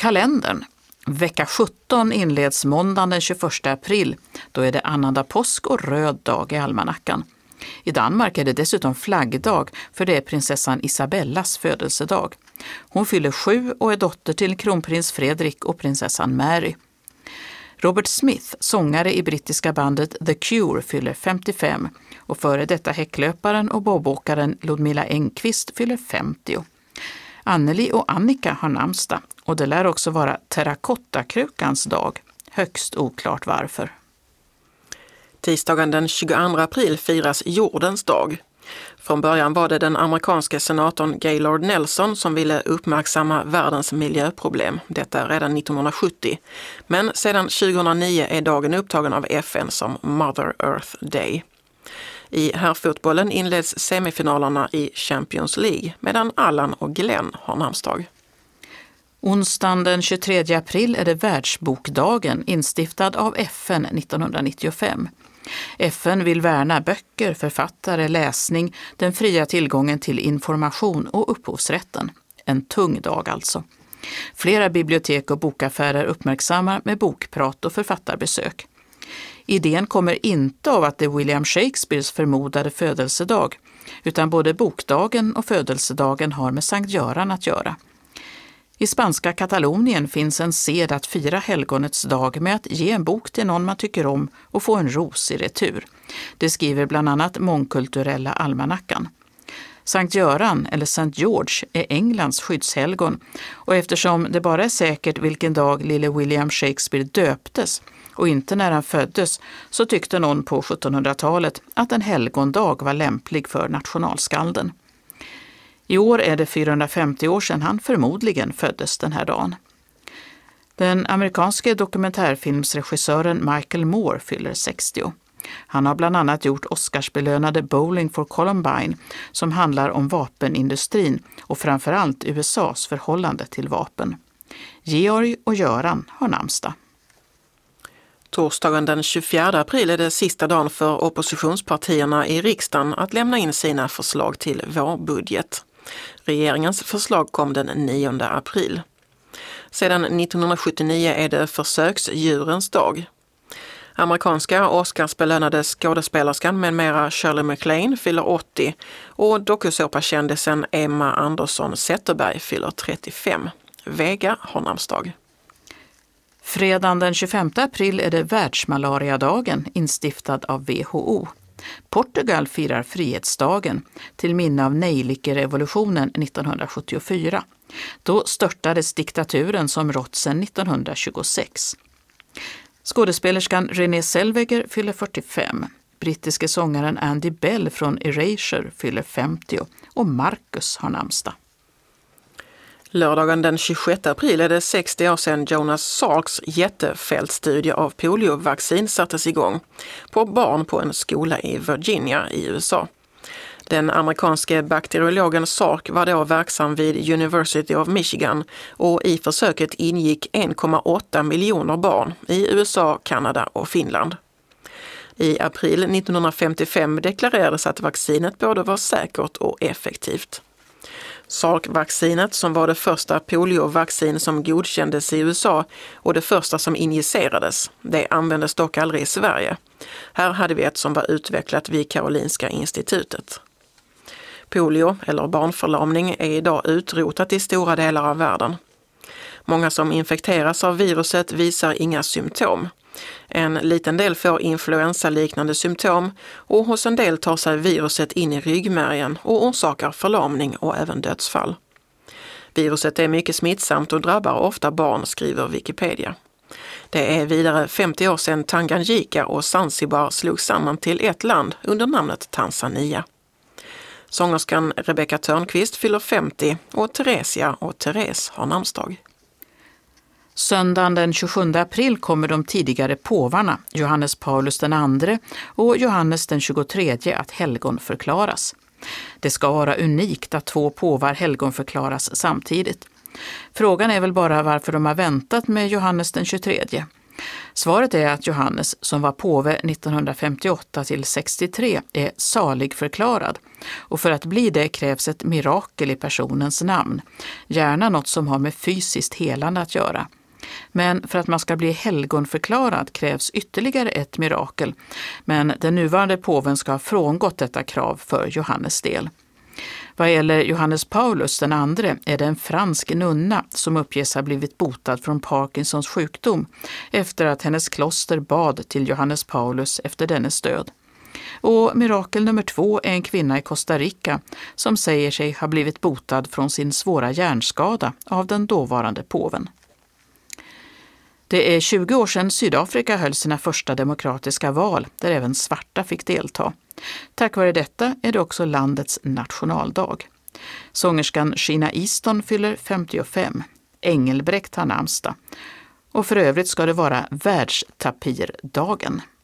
Kalendern. Vecka 17 inleds måndagen den 21 april. Då är det annandag påsk och röd dag i almanackan. I Danmark är det dessutom flaggdag, för det är prinsessan Isabellas födelsedag. Hon fyller 7 och är dotter till kronprins Fredrik och prinsessan Mary. Robert Smith, sångare i brittiska bandet The Cure, fyller 55 och före detta häcklöparen och bobåkaren Ludmilla Engqvist fyller 50. Anneli och Annika har namnsdag och det lär också vara terrakottakrukans dag. Högst oklart varför. Tisdagen den 22 april firas jordens dag. Från början var det den amerikanske senatorn Gaylord Nelson som ville uppmärksamma världens miljöproblem, detta redan 1970. Men sedan 2009 är dagen upptagen av FN som Mother Earth Day. I herrfotbollen inleds semifinalerna i Champions League medan Allan och Glenn har namnsdag. Onsdagen den 23 april är det världsbokdagen, instiftad av FN 1995. FN vill värna böcker, författare, läsning, den fria tillgången till information och upphovsrätten. En tung dag alltså. Flera bibliotek och bokaffärer uppmärksammar med bokprat och författarbesök. Idén kommer inte av att det är William Shakespeares förmodade födelsedag, utan både bokdagen och födelsedagen har med Sankt Göran att göra. I spanska Katalonien finns en sed att fira helgonets dag med att ge en bok till någon man tycker om och få en ros i retur. Det skriver bland annat mångkulturella almanackan. Sankt Göran eller St. George är Englands skyddshelgon och eftersom det bara är säkert vilken dag lille William Shakespeare döptes och inte när han föddes så tyckte någon på 1700-talet att en helgondag var lämplig för nationalskalden. I år är det 450 år sedan han förmodligen föddes den här dagen. Den amerikanske dokumentärfilmsregissören Michael Moore fyller 60. Han har bland annat gjort Oscarsbelönade Bowling for Columbine som handlar om vapenindustrin och framförallt USAs förhållande till vapen. Georg och Göran har namnsdag. Torsdagen den 24 april är det sista dagen för oppositionspartierna i riksdagen att lämna in sina förslag till vårbudget. Regeringens förslag kom den 9 april. Sedan 1979 är det försöksdjurens dag. Amerikanska Oscarsbelönade skådespelerskan med mera Shirley MacLaine fyller 80 och dokusåpakändisen Emma Andersson Zetterberg fyller 35. Vega har namnsdag. Fredagen den 25 april är det världsmalariadagen instiftad av WHO. Portugal firar frihetsdagen till minne av nejlikerevolutionen 1974. Då störtades diktaturen som rått sedan 1926. Skådespelerskan Renée Zellweger fyller 45. Brittiske sångaren Andy Bell från Erasure fyller 50 och Marcus har namnsdag. Lördagen den 26 april är det 60 år sedan Jonas Salks jättefältstudie av poliovaccin sattes igång på barn på en skola i Virginia i USA. Den amerikanske bakteriologen Salk var då verksam vid University of Michigan och i försöket ingick 1,8 miljoner barn i USA, Kanada och Finland. I april 1955 deklarerades att vaccinet både var säkert och effektivt. Salk-vaccinet, som var det första poliovaccin som godkändes i USA och det första som injicerades, det användes dock aldrig i Sverige. Här hade vi ett som var utvecklat vid Karolinska institutet. Polio, eller barnförlamning, är idag utrotat i stora delar av världen. Många som infekteras av viruset visar inga symptom. En liten del får influensaliknande symptom och hos en del tar sig viruset in i ryggmärgen och orsakar förlamning och även dödsfall. Viruset är mycket smittsamt och drabbar ofta barn, skriver Wikipedia. Det är vidare 50 år sedan Tanganyika och Zanzibar slogs samman till ett land under namnet Tanzania. Sångerskan Rebecca Törnqvist fyller 50 och Theresia och Therese har namnsdag. Söndagen den 27 april kommer de tidigare påvarna, Johannes Paulus II och Johannes den 23 att helgonförklaras. Det ska vara unikt att 2 påvar helgonförklaras samtidigt. Frågan är väl bara varför de har väntat med Johannes den 23. Svaret är att Johannes, som var påve 1958 till 63, är saligförklarad. Och för att bli det krävs ett mirakel i personens namn, gärna något som har med fysiskt helande att göra. Men för att man ska bli helgonförklarad krävs ytterligare ett mirakel, men den nuvarande påven ska ha frångått detta krav för Johannes del. Vad gäller Johannes Paulus den andre är det en fransk nunna som uppges ha blivit botad från Parkinsons sjukdom efter att hennes kloster bad till Johannes Paulus efter dennes död. Och mirakel nummer 2 är en kvinna i Costa Rica som säger sig ha blivit botad från sin svåra hjärnskada av den dåvarande påven. Det är 20 år sedan Sydafrika höll sina första demokratiska val där även svarta fick delta. Tack vare detta är det också landets nationaldag. Sångerskan Sheena Easton fyller 55. Engelbrekt har namnsdag. Och för övrigt ska det vara världstapirdagen.